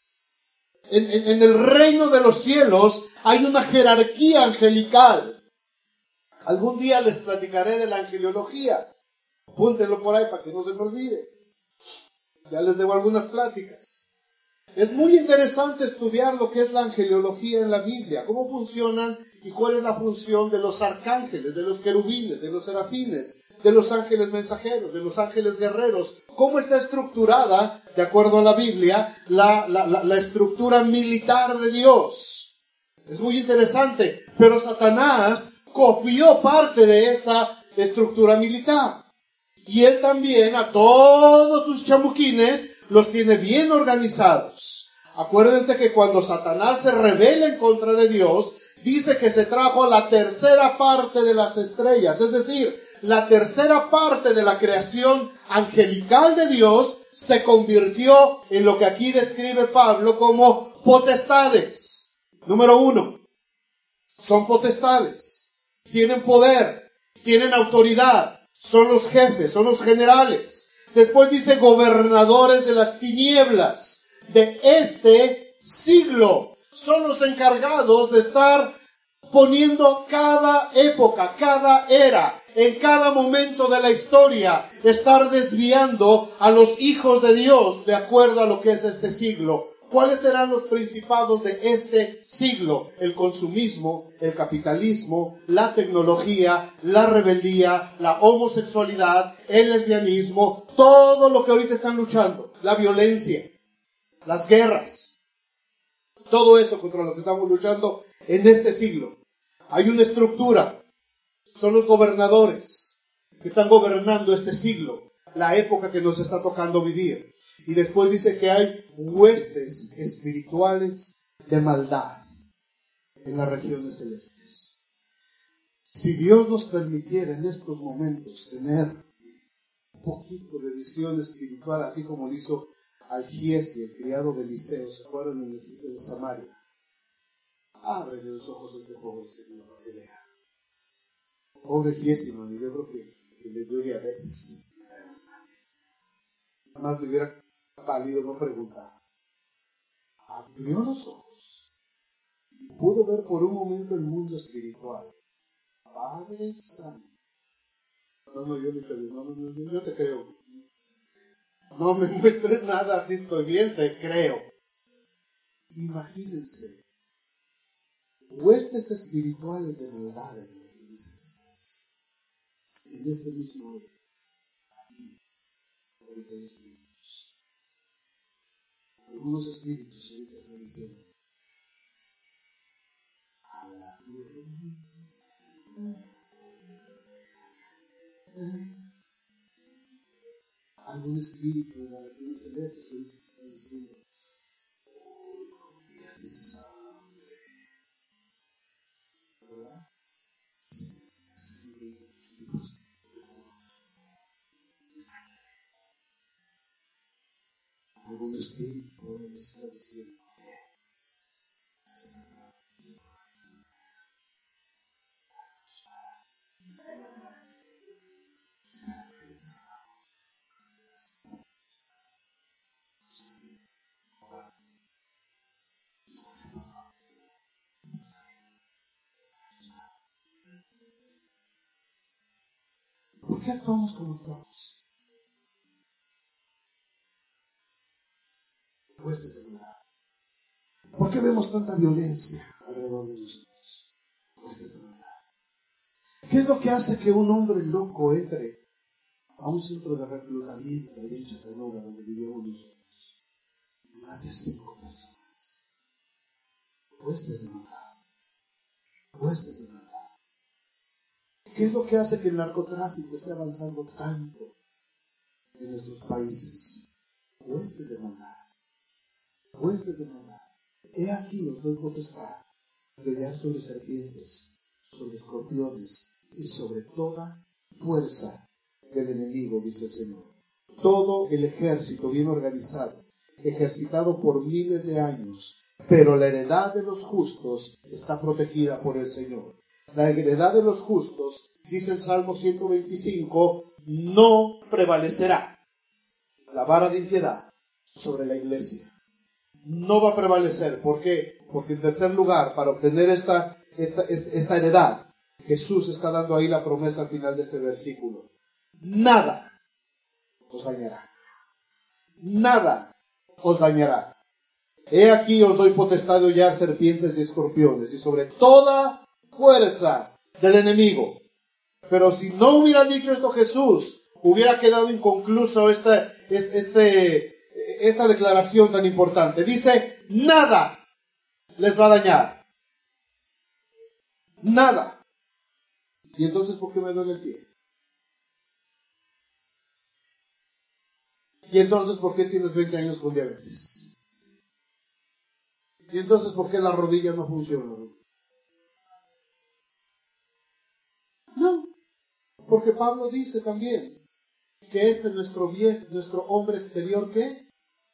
En el reino de los cielos hay una jerarquía angelical. Algún día les platicaré de la angeliología. Apúntenlo por ahí para que no se me olvide. Ya les debo algunas pláticas. Es muy interesante estudiar lo que es la angeliología en la Biblia, cómo funcionan y cuál es la función de los arcángeles, de los querubines, de los serafines, de los ángeles mensajeros, de los ángeles guerreros. Cómo está estructurada, de acuerdo a la Biblia, la estructura militar de Dios. Es muy interesante, pero Satanás copió parte de esa estructura militar. Y él también a todos sus chamuquines los tiene bien organizados. Acuérdense que cuando Satanás se rebela en contra de Dios, dice que se trajo la tercera parte de las estrellas. Es decir, la tercera parte de la creación angelical de Dios se convirtió en lo que aquí describe Pablo como potestades. Número 1, son potestades. Tienen poder, tienen autoridad. Son los jefes, son los generales. Después dice gobernadores de las tinieblas de este siglo. Son los encargados de estar poniendo cada época, cada era, en cada momento de la historia, estar desviando a los hijos de Dios de acuerdo a lo que es este siglo. ¿Cuáles serán los principados de este siglo? El consumismo, el capitalismo, la tecnología, la rebeldía, la homosexualidad, el lesbianismo, todo lo que ahorita están luchando, la violencia, las guerras, todo eso contra lo que estamos luchando en este siglo. Hay una estructura. Son los gobernadores que están gobernando este siglo, la época que nos está tocando vivir. Y después dice que hay huestes espirituales de maldad en las regiones celestes. Si Dios nos permitiera en estos momentos tener un poquito de visión espiritual, así como lo hizo al Giesi, el criado de Eliseo, ¿se acuerdan en el sitio de Samaria? Ábrele los ojos a este pobre Señor para que vea. Pobre Giesi, man, yo creo que le dio diabetes. Más le hubiera valido no preguntar. Abrió los ojos y pudo ver por un momento el mundo espiritual. Padre Santo. No, yo te creo. No me muestres nada, si estoy bien, te creo. Imagínense, huestes espirituales de maldad en este mismo aquí, ahorita hay espíritus. Algunos espíritus ahorita están diciendo, algún espíritu de la región celeste ahorita está diciendo, ya tienes hambre, ¿verdad? Algún espíritu puede estar diciendo, ¿por qué actuamos como actuamos? Huestes de maldad. ¿Por qué vemos tanta violencia alrededor de nosotros? Huestes de maldad. ¿Qué es lo que hace que un hombre loco entre a un centro de reclutamiento ahí en Chattanooga, donde vivimos nosotros, y mate a 5 personas? Huestes de maldad. Huestes de maldad. ¿Qué es lo que hace que el narcotráfico esté avanzando tanto en nuestros países? Huestes de maldad. Huestes de maldad. He aquí os doy potestad de hollar sobre serpientes, sobre escorpiones y sobre toda fuerza del enemigo, dice el Señor. Todo el ejército bien organizado, ejercitado por miles de años, pero la heredad de los justos está protegida por el Señor. La heredad de los justos, dice el Salmo 125, no prevalecerá. La vara de impiedad sobre la iglesia no va a prevalecer. ¿Por qué? Porque en tercer lugar, para obtener esta heredad, Jesús está dando ahí la promesa al final de este versículo. Nada os dañará. Nada os dañará. He aquí os doy potestad de hollar serpientes y escorpiones y sobre toda fuerza del enemigo. Pero si no hubiera dicho esto Jesús, hubiera quedado inconcluso esta declaración tan importante. Dice, nada les va a dañar. Nada. ¿Y entonces por qué me duele el pie? ¿Y entonces por qué tienes 20 años con diabetes? ¿Y entonces por qué la rodilla no funciona? No, porque Pablo dice también que nuestro hombre exterior, ¿qué?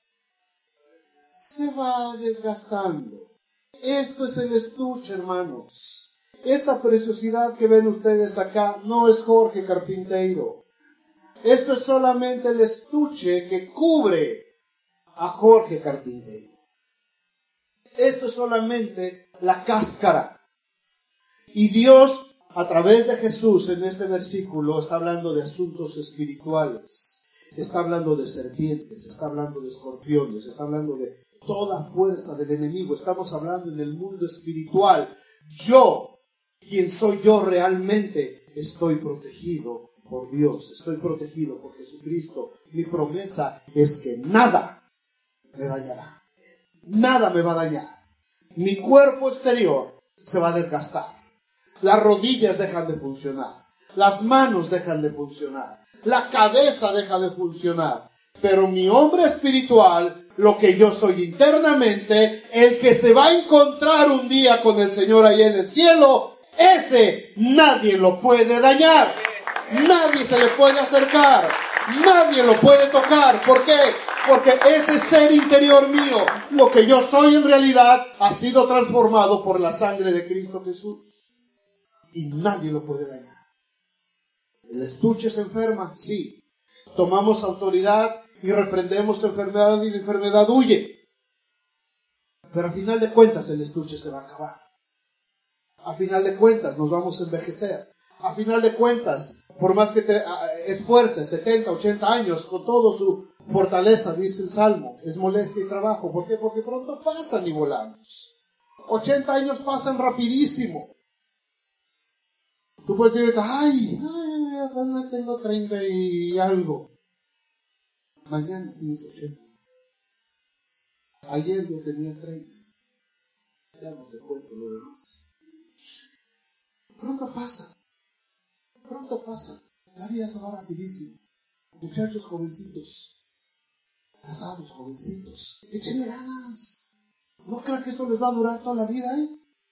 Se va desgastando. Esto es el estuche, hermanos. Esta preciosidad que ven ustedes acá no es Jorge Carpinteiro. Esto es solamente el estuche que cubre a Jorge Carpinteiro. Esto es solamente la cáscara. Y Dios, a través de Jesús, en este versículo, está hablando de asuntos espirituales. Está hablando de serpientes, está hablando de escorpiones, está hablando de toda fuerza del enemigo. Estamos hablando en el mundo espiritual. Yo, quien soy yo realmente, estoy protegido por Dios, estoy protegido por Jesucristo. Mi promesa es que nada me dañará. Nada me va a dañar. Mi cuerpo exterior se va a desgastar. Las rodillas dejan de funcionar. Las manos dejan de funcionar. La cabeza deja de funcionar. Pero mi hombre espiritual, lo que yo soy internamente, el que se va a encontrar un día con el Señor allá en el cielo, ese nadie lo puede dañar. Nadie se le puede acercar. Nadie lo puede tocar. ¿Por qué? Porque ese ser interior mío, lo que yo soy en realidad, ha sido transformado por la sangre de Cristo Jesús. Y nadie lo puede dañar. El estuche se enferma, sí. Tomamos autoridad y reprendemos enfermedad y la enfermedad huye. Pero a final de cuentas el estuche se va a acabar. A final de cuentas nos vamos a envejecer. A final de cuentas, por más que te esfuerces 70, 80 años con toda su fortaleza, dice el Salmo, es molestia y trabajo. ¿Por qué? Porque pronto pasan y volamos. 80 años pasan rapidísimo. Tú puedes decir, ay, apenas tengo 30 y algo. Mañana tienes 80. Ayer yo tenía 30. Ya no te cuento lo demás. Pronto pasa. Pronto pasa. La vida se va rapidísimo. Muchachos jovencitos, casados jovencitos, échenle ganas. No crean que eso les va a durar toda la vida, ¿eh?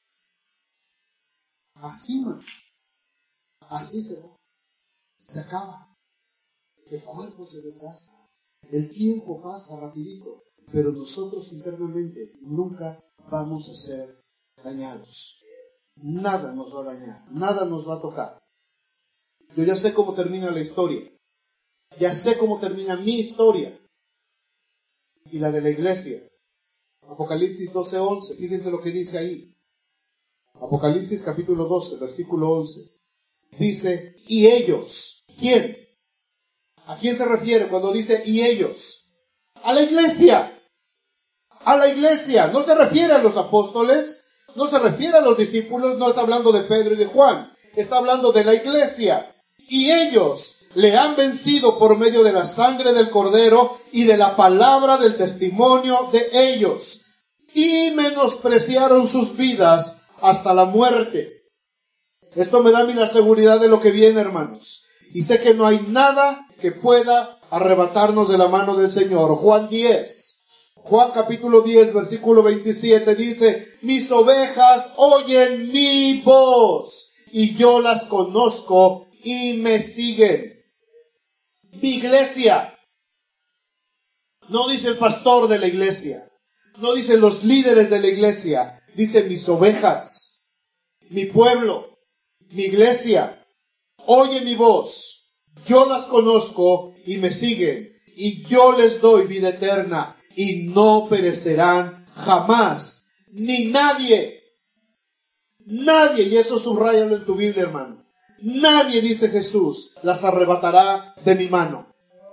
Así, man. Así se va. Se acaba. El cuerpo se desgasta. El tiempo pasa rapidito. Pero nosotros internamente nunca vamos a ser dañados. Nada nos va a dañar. Nada nos va a tocar. Yo ya sé cómo termina la historia. Ya sé cómo termina mi historia. Y la de la iglesia. Apocalipsis 12:11. Fíjense lo que dice ahí. Apocalipsis capítulo 12, versículo 11. Dice, y ellos. ¿Quién? ¿A quién se refiere cuando dice y ellos? A la iglesia. A la iglesia. No se refiere a los apóstoles. No se refiere a los discípulos. No está hablando de Pedro y de Juan. Está hablando de la iglesia. Y ellos le han vencido por medio de la sangre del Cordero y de la palabra del testimonio de ellos. Y menospreciaron sus vidas hasta la muerte. Esto me da a mí la seguridad de lo que viene, hermanos. Y sé que no hay nada que pueda arrebatarnos de la mano del Señor. Juan capítulo 10, versículo 27 dice, mis ovejas oyen mi voz y yo las conozco y me siguen. Mi iglesia. No dice el pastor de la iglesia. No dice los líderes de la iglesia. Dice mis ovejas. Mi pueblo. Mi iglesia. Oye mi voz. Yo las conozco y me siguen. Y yo les doy vida eterna. Y no perecerán jamás. Ni nadie. Nadie. Y eso subráyalo en tu Biblia, hermano. Nadie, dice Jesús, las arrebatará de mi mano.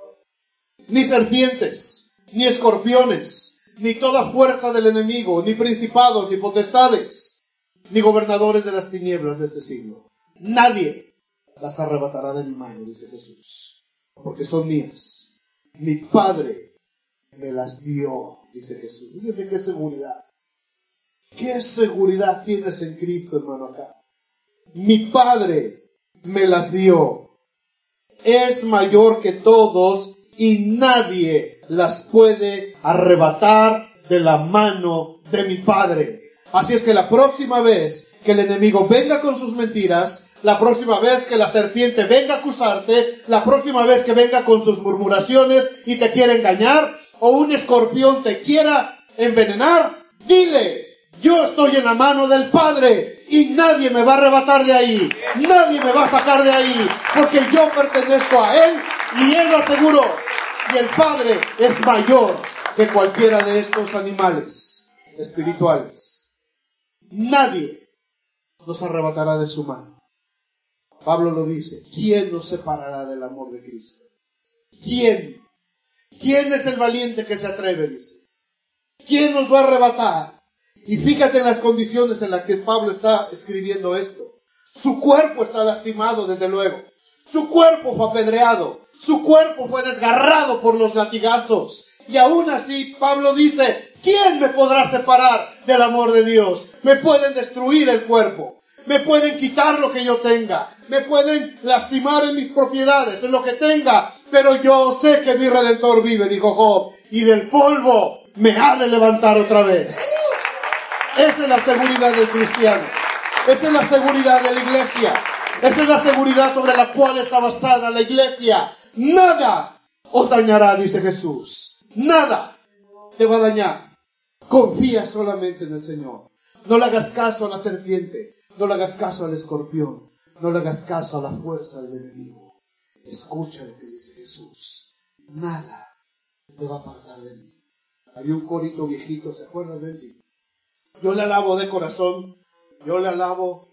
Ni serpientes, ni escorpiones, ni toda fuerza del enemigo, ni principados, ni potestades, ni gobernadores de las tinieblas de este siglo. Nadie las arrebatará de mi mano, dice Jesús, porque son mías. Mi Padre me las dio, dice Jesús. Fíjense qué seguridad. ¿Qué seguridad tienes en Cristo, hermano, acá? Mi Padre me las dio. Es mayor que todos y nadie las puede arrebatar de la mano de mi Padre. Así es que la próxima vez que el enemigo venga con sus mentiras, la próxima vez que la serpiente venga a acusarte, la próxima vez que venga con sus murmuraciones y te quiera engañar, o un escorpión te quiera envenenar, dile, yo estoy en la mano del Padre y nadie me va a arrebatar de ahí. Nadie me va a sacar de ahí, porque yo pertenezco a Él y Él lo aseguró. Y el Padre es mayor que cualquiera de estos animales espirituales. Nadie nos arrebatará de su mano. Pablo lo dice, ¿quién nos separará del amor de Cristo? ¿Quién? ¿Quién es el valiente que se atreve? Dice. ¿Quién nos va a arrebatar? Y fíjate en las condiciones en las que Pablo está escribiendo esto. Su cuerpo está lastimado, desde luego. Su cuerpo fue apedreado. Su cuerpo fue desgarrado por los latigazos. Y aún así Pablo dice, ¿quién me podrá separar del amor de Dios? Me pueden destruir el cuerpo. Me pueden quitar lo que yo tenga. Me pueden lastimar en mis propiedades, en lo que tenga. Pero yo sé que mi Redentor vive, dijo Job. Y del polvo me ha de levantar otra vez. Esa es la seguridad del cristiano. Esa es la seguridad de la iglesia. Esa es la seguridad sobre la cual está basada la iglesia. Nada os dañará, dice Jesús. Nada te va a dañar. Confía solamente en el Señor. No le hagas caso a la serpiente. No le hagas caso al escorpión. No le hagas caso a la fuerza del enemigo. Escucha lo que dice Jesús. Nada te va a apartar de mí. Había un corito viejito, ¿se acuerdan de él? Yo le alabo de corazón. Yo le alabo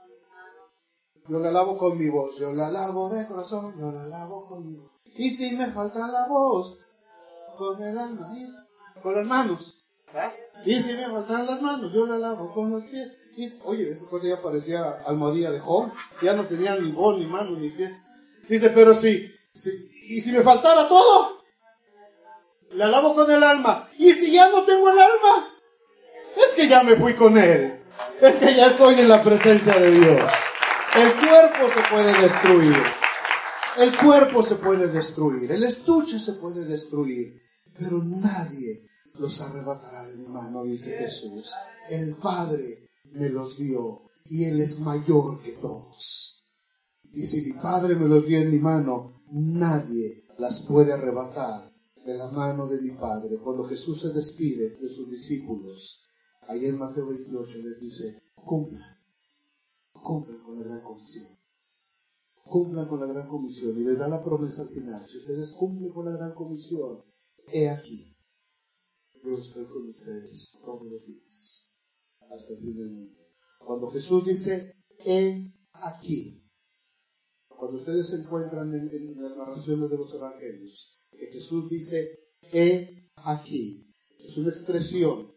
con mi voz. Yo le alabo de corazón. Yo le alabo con mi voz. Y si me falta la voz, con el alma, con las manos. Y si me faltan las manos, yo le alabo con los pies. Oye, ese cuate ya parecía almohadilla de Job. Ya no tenía ni voz, ni manos, ni pies. Dice, pero y si me faltara todo, le alabo con el alma. Y si ya no tengo el alma, es que ya me fui con él. Es que ya estoy en la presencia de Dios. El cuerpo se puede destruir. El cuerpo se puede destruir. El estuche se puede destruir. Pero nadie los arrebatará de mi mano, dice Jesús. El Padre me los dio y Él es mayor que todos. Y si mi Padre me los dio en mi mano, nadie las puede arrebatar de la mano de mi Padre. Cuando Jesús se despide de sus discípulos, ahí en Mateo 28 les dice, cumplan con la gran comisión. Cumplan con la gran comisión. Y les da la promesa al final. Si ustedes cumplen con la gran comisión, he aquí, yo estoy con ustedes todos los días, hasta el fin del mundo. Cuando Jesús dice, he aquí, cuando ustedes se encuentran en las narraciones de los evangelios, que Jesús dice, he aquí, es una expresión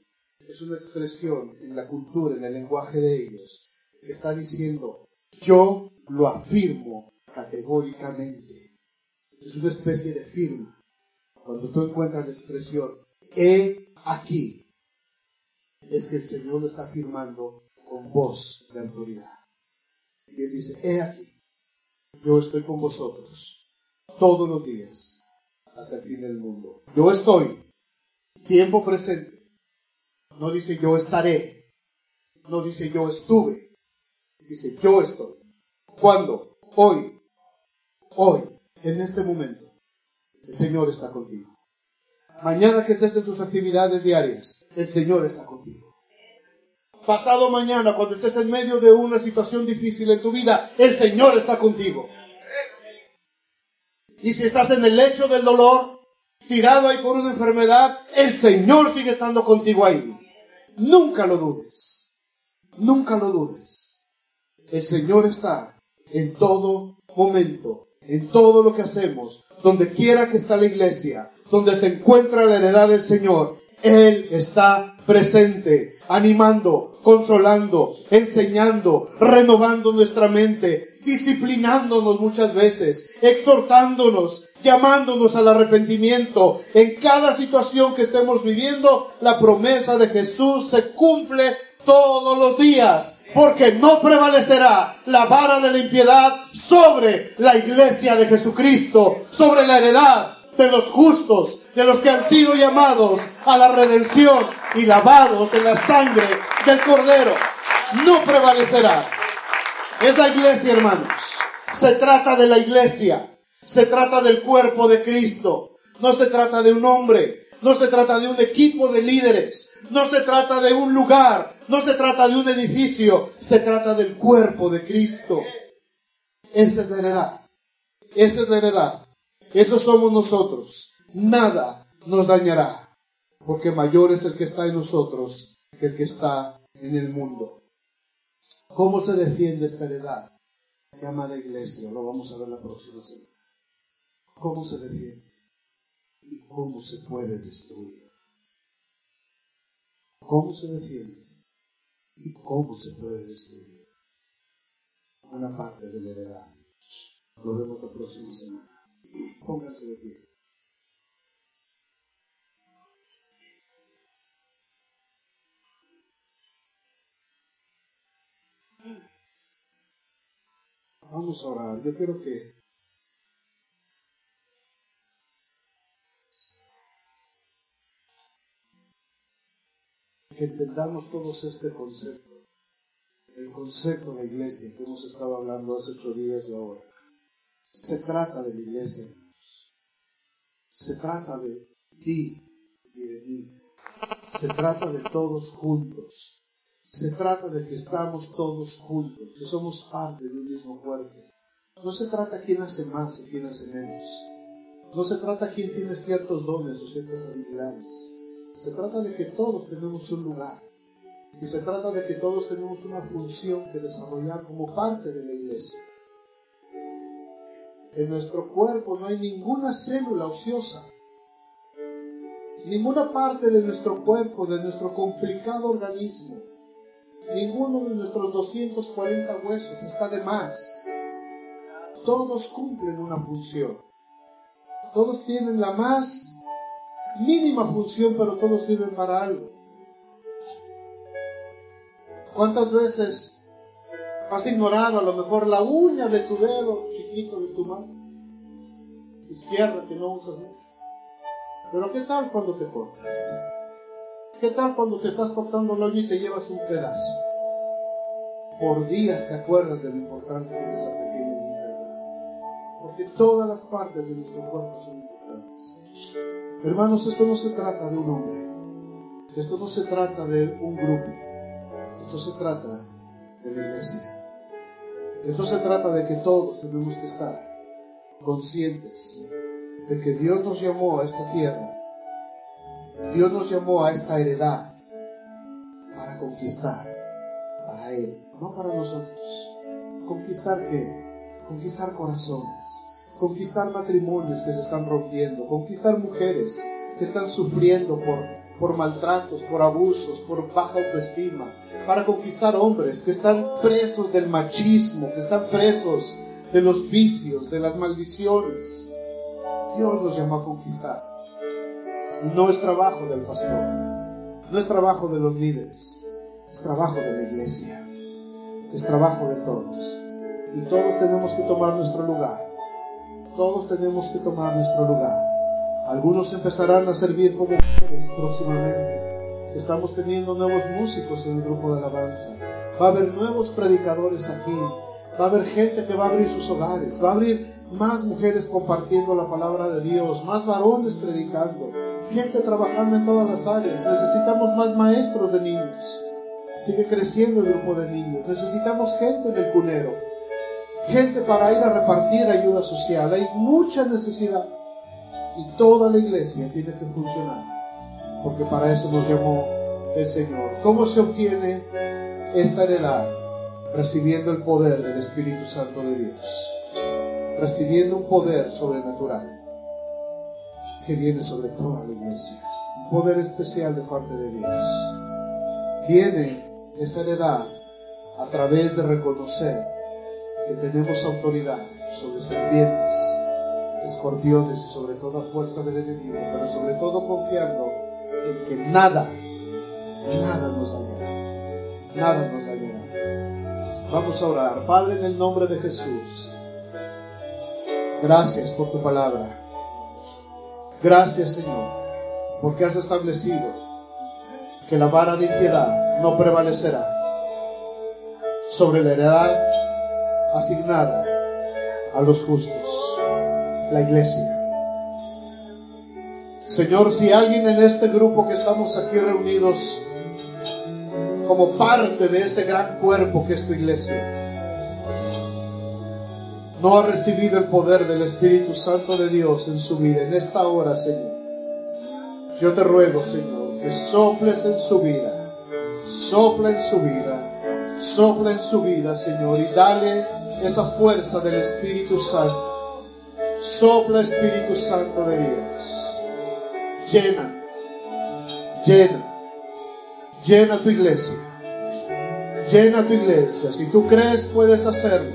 en la cultura, en el lenguaje de ellos, que está diciendo, yo lo afirmo categóricamente. Es una especie de firma. Cuando tú encuentras la expresión, he aquí, es que el Señor lo está afirmando con voz de autoridad. Y Él dice, he aquí, yo estoy con vosotros todos los días hasta el fin del mundo. Yo estoy, tiempo presente. No dice yo estaré, no dice yo estuve, dice yo estoy. ¿Cuándo? Hoy, en este momento, el Señor está contigo. Mañana que estés en tus actividades diarias, el Señor está contigo. Pasado mañana, cuando estés en medio de una situación difícil en tu vida, el Señor está contigo. Y si estás en el lecho del dolor, tirado ahí por una enfermedad, el Señor sigue estando contigo ahí. Nunca lo dudes. Nunca lo dudes. El Señor está en todo momento, en todo lo que hacemos, donde quiera que está la iglesia, donde se encuentra la heredad del Señor, Él está presente, animando, consolando, enseñando, renovando nuestra mente, disciplinándonos muchas veces, exhortándonos, llamándonos al arrepentimiento. En cada situación que estemos viviendo, la promesa de Jesús se cumple todos los días, porque no prevalecerá la vara de la impiedad sobre la iglesia de Jesucristo, sobre la heredad de los justos, de los que han sido llamados a la redención y lavados en la sangre del Cordero. No prevalecerá. Es la iglesia, hermanos. Se trata de la iglesia. Se trata del cuerpo de Cristo. No se trata de un hombre. No se trata de un equipo de líderes. No se trata de un lugar. No se trata de un edificio. Se trata del cuerpo de Cristo. Esa es la heredad. Esa es la heredad. Eso somos nosotros. Nada nos dañará, porque mayor es el que está en nosotros que el que está en el mundo. ¿Cómo se defiende esta heredad? Llamada iglesia, lo vamos a ver la próxima semana. ¿Cómo se defiende? ¿Y cómo se puede destruir? ¿Cómo se defiende? ¿Y cómo se puede destruir? Una parte de la heredad. Lo vemos la próxima semana. Pónganse de pie. Vamos a orar. Yo quiero que entendamos todos este concepto. El concepto de iglesia que hemos estado hablando hace 8 días y ahora. Se trata de la iglesia. Se trata de ti y de mí. Se trata de todos juntos. Se trata de que estamos todos juntos, que somos parte de un mismo cuerpo. No se trata quién hace más o quién hace menos. No se trata quién tiene ciertos dones o ciertas habilidades. Se trata de que todos tenemos un lugar. Y se trata de que todos tenemos una función que desarrollar como parte de la iglesia. En nuestro cuerpo no hay ninguna célula ociosa. Ninguna parte de nuestro cuerpo, de nuestro complicado organismo, ninguno de nuestros 240 huesos está de más. Todos cumplen una función. Todos tienen la más mínima función, pero todos sirven para algo. ¿Cuántas veces has ignorado a lo mejor la uña de tu dedo chiquito de tu mano izquierda que no usas mucho? Pero ¿qué tal cuando te cortas? ¿Qué tal cuando te estás cortando la uña y te llevas un pedazo? Por días te acuerdas de lo importante que es esa pequeña uña. Porque todas las partes de nuestro cuerpo son importantes. Hermanos, esto no se trata de un hombre. Esto no se trata de un grupo. Esto se trata de la iglesia. Esto se trata de que todos tenemos que estar conscientes de que Dios nos llamó a esta tierra. Dios nos llamó a esta heredad para conquistar, para Él, no para nosotros. ¿Conquistar qué? Conquistar corazones, conquistar matrimonios que se están rompiendo, conquistar mujeres que están sufriendo por maltratos, por abusos, por baja autoestima, para conquistar hombres que están presos del machismo, que están presos de los vicios, de las maldiciones. Dios nos llamó a conquistar. Y no es trabajo del pastor, no es trabajo de los líderes, es trabajo de la iglesia, es trabajo de todos. Y todos tenemos que tomar nuestro lugar. Todos tenemos que tomar nuestro lugar. Algunos empezarán a servir como mujeres próximamente. Estamos teniendo nuevos músicos en el grupo de alabanza. Va a haber nuevos predicadores aquí. Va a haber gente que va a abrir sus hogares. Va a abrir más mujeres compartiendo la palabra de Dios. Más varones predicando. Gente trabajando en todas las áreas. Necesitamos más maestros de niños. Sigue creciendo el grupo de niños. Necesitamos gente en el cunero. Gente para ir a repartir ayuda social. Hay mucha necesidad. Y toda la iglesia tiene que funcionar. Porque para eso nos llamó el Señor. ¿Cómo se obtiene esta heredad? Recibiendo el poder del Espíritu Santo de Dios. Recibiendo un poder sobrenatural que viene sobre toda la iglesia. Un poder especial de parte de Dios. Viene esa heredad a través de reconocer que tenemos autoridad sobre serpientes, escorpiones y sobre toda fuerza del enemigo, pero sobre todo confiando en que nada nos dañará. Nada nos dañará. Vamos a orar. Padre, en el nombre de Jesús, gracias por tu palabra. Gracias, Señor, porque has establecido que la vara de impiedad no prevalecerá sobre la heredad asignada a los justos, la iglesia. Señor, si alguien en este grupo que estamos aquí reunidos como parte de ese gran cuerpo que es tu iglesia, no ha recibido el poder del Espíritu Santo de Dios en su vida, en esta hora, Señor, yo te ruego, Señor, que soples en su vida, sopla en su vida, sopla en su vida, Señor, y dale esa fuerza del Espíritu Santo. Sopla, Espíritu Santo de Dios. Llena tu iglesia. Llena tu iglesia. Si tú crees, puedes hacerlo.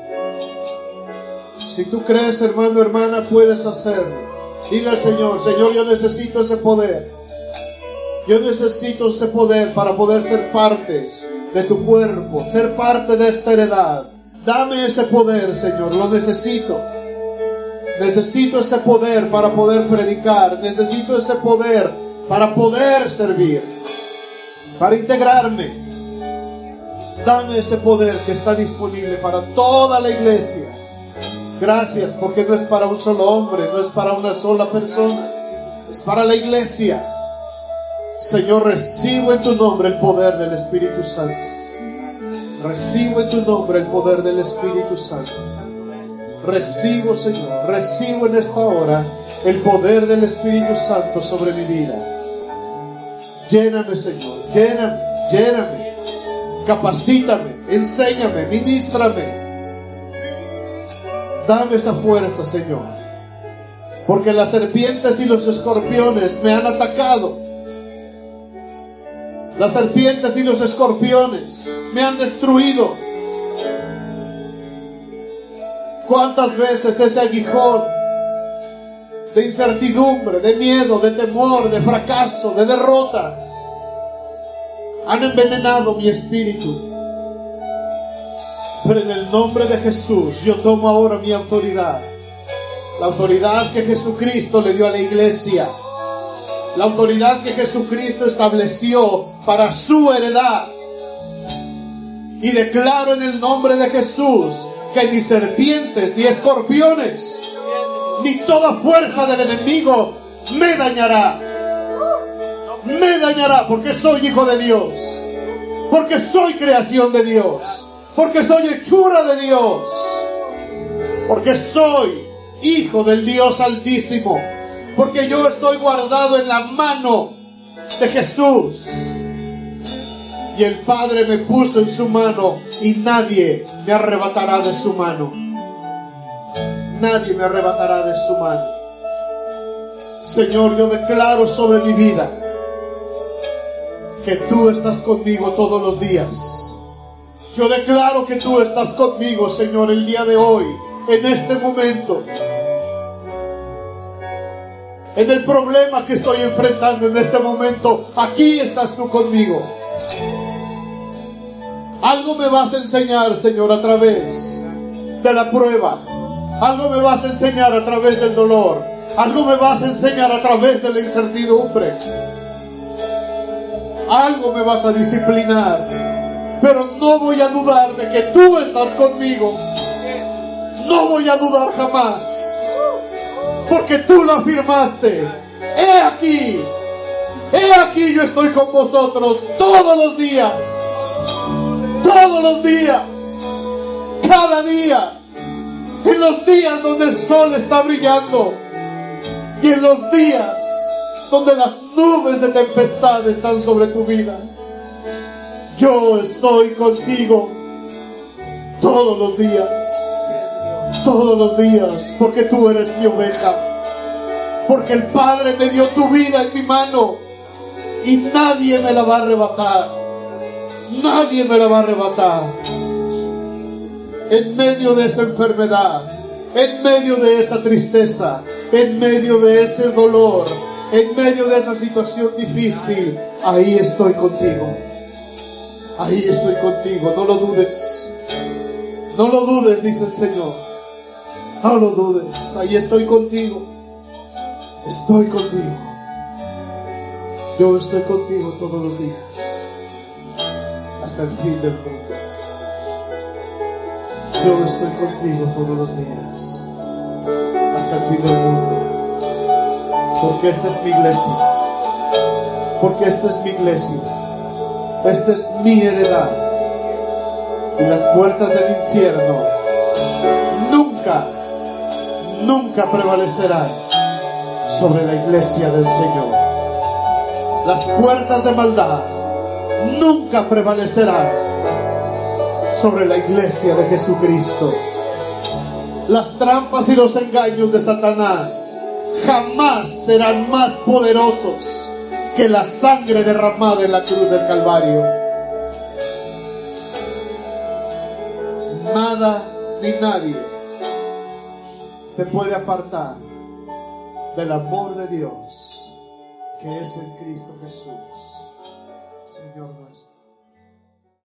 Si tú crees, hermano, hermana, puedes hacerlo. Dile al Señor: Señor, yo necesito ese poder. Yo necesito ese poder para poder ser parte de tu cuerpo, ser parte de esta heredad, Dame ese poder, Señor, lo necesito. Necesito ese poder para poder predicar. Necesito ese poder para poder servir, para integrarme. Dame ese poder que está disponible para toda la iglesia. Gracias, porque no es para un solo hombre, no es para una sola persona, es para la iglesia. Señor, recibo en tu nombre el poder del Espíritu Santo. Recibo en tu nombre el poder del Espíritu Santo. Recibo, Señor, recibo en esta hora el poder del Espíritu Santo sobre mi vida. Lléname, Señor, lléname, lléname. Capacítame, enséñame, ministrame. Dame esa fuerza, Señor, porque las serpientes y los escorpiones me han atacado. Las serpientes y los escorpiones me han destruido. ¿Cuántas veces ese aguijón de incertidumbre, de miedo, de temor, de fracaso, de derrota han envenenado mi espíritu? Pero en el nombre de Jesús yo tomo ahora mi autoridad, la autoridad que Jesucristo le dio a la iglesia, la autoridad que Jesucristo estableció para su heredad, y declaro en el nombre de Jesús que ni serpientes, ni escorpiones, ni toda fuerza del enemigo me dañará. Me dañará, porque soy hijo de Dios, porque soy creación de Dios, porque soy hechura de Dios, porque soy hijo del Dios Altísimo, porque yo estoy guardado en la mano de Jesús. Y el Padre me puso en su mano y nadie me arrebatará de su mano. Nadie me arrebatará de su mano. Señor, yo declaro sobre mi vida que tú estás conmigo todos los días. Yo declaro que tú estás conmigo, Señor, el día de hoy, en este momento. En el problema que estoy enfrentando en este momento, aquí estás tú conmigo. Algo me vas a enseñar, Señor, a través de la prueba. Algo me vas a enseñar a través del dolor. Algo me vas a enseñar a través de la incertidumbre. Algo me vas a disciplinar. Pero no voy a dudar de que tú estás conmigo. No voy a dudar jamás, porque tú lo afirmaste. He aquí yo estoy con vosotros todos los días. Todos los días, cada día, en los días donde el sol está brillando y en los días donde las nubes de tempestad están sobre tu vida. Yo estoy contigo todos los días, porque tú eres mi oveja, porque el Padre me dio tu vida en mi mano y nadie me la va a arrebatar. Nadie me la va a arrebatar. En medio de esa enfermedad, en medio de esa tristeza, en medio de ese dolor, en medio de esa situación difícil, ahí estoy contigo. Ahí estoy contigo, no lo dudes. No lo dudes, dice el Señor. No lo dudes, ahí estoy contigo. Estoy contigo. Yo estoy contigo todos los días, hasta el fin del mundo. Yo estoy contigo todos los días, hasta el fin del mundo. Porque esta es mi iglesia. Porque esta es mi iglesia. Esta es mi heredad. Y las puertas del infierno nunca prevalecerán sobre la iglesia del Señor. Las puertas de maldad nunca prevalecerán sobre la iglesia de Jesucristo. Las trampas y los engaños de Satanás jamás serán más poderosos que la sangre derramada en la cruz del Calvario. Nada ni nadie te puede apartar del amor de Dios que es en Cristo Jesús, Señor nuestro.